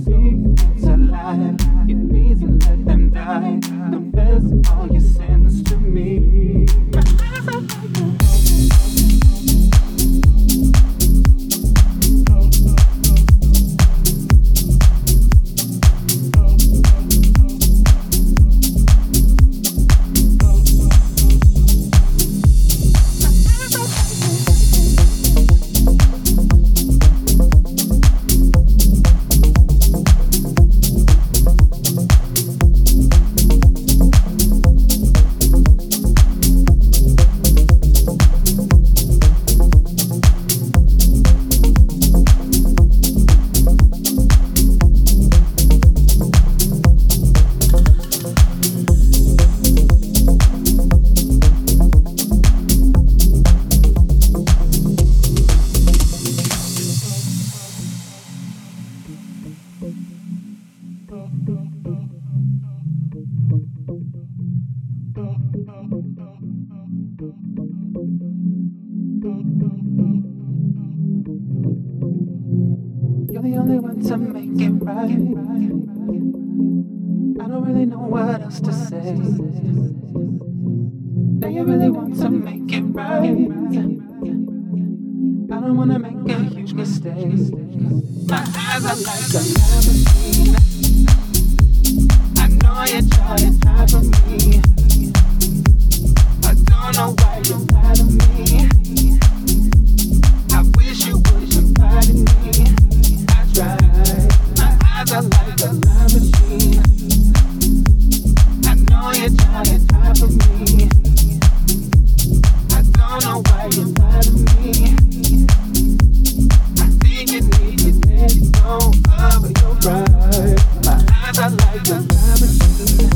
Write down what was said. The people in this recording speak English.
secrets alive. You need to let them die. Confess all your sins to me. My eyes are like a You're the only one to make it right. I don't really know what else to say. Now you really want to make it right. I don't wanna make a huge mistake. My eyes are like a time machine. I know you're trying to hide from me. I don't know why you lie to me. I wish you would confide in me. I tried. My eyes are like a time machine. I know you're trying to hide from me. I don't know why you lie to me. I think you need to let go of your pride. My eyes are like a time machine.